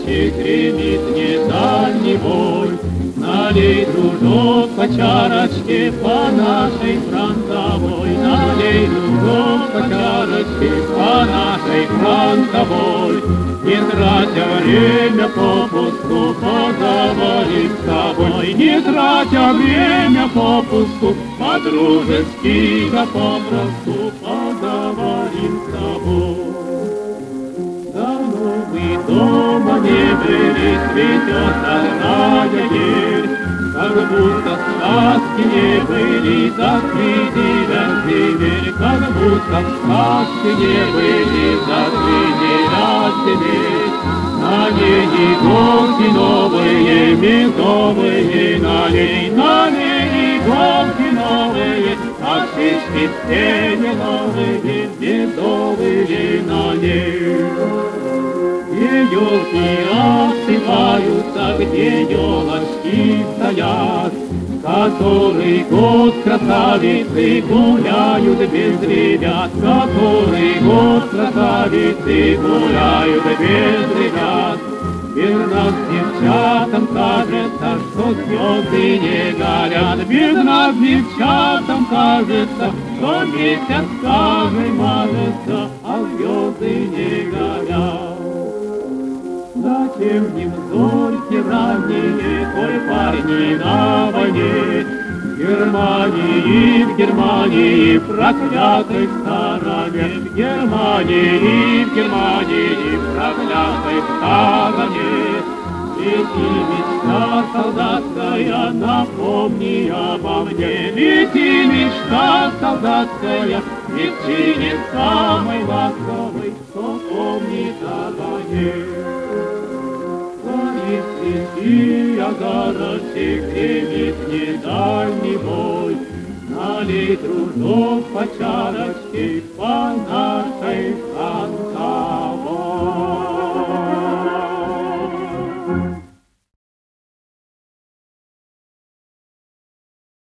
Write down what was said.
чарочек гремит не дальний бой. Налей, дружок, по чарочке по нашей фронтовой. Налей, дружок, по чарочке по нашей фронтовой. Не тратя время попусту, поговорим с тобой. Не тратя время попусту, по-дружески, да попросту поговорим с тобой. Давно мы дома не были, цветет родная ель, как будто сказки не были, заклинила земель, как будто сказки не были, заклинила земель. На ней иголки новые, медовые, на ней иголки новые, а шишки все не новые, медовые на ней. Где елки осыпаются, где елочки стоят, который год красавицы гуляют без ребят, который год красавицы гуляют без ребят. Без нас девчатам кажется, что звезды не горят, без нас девчатам кажется, что месяц каждый мажется, а звезды не горят. Зачем им зорьки ранние, коль парни на войне? В Германии, проклятой стороне, в Германии, проклятой стороне. Лети, мечта солдатская, напомни обо мне. Лети, мечта солдатская, девчине самой ласковой, кто помнит обо мне. Свечи огарочек гремит не дальний бой. Налей, дружок, по чарочке по нашей фронтовой.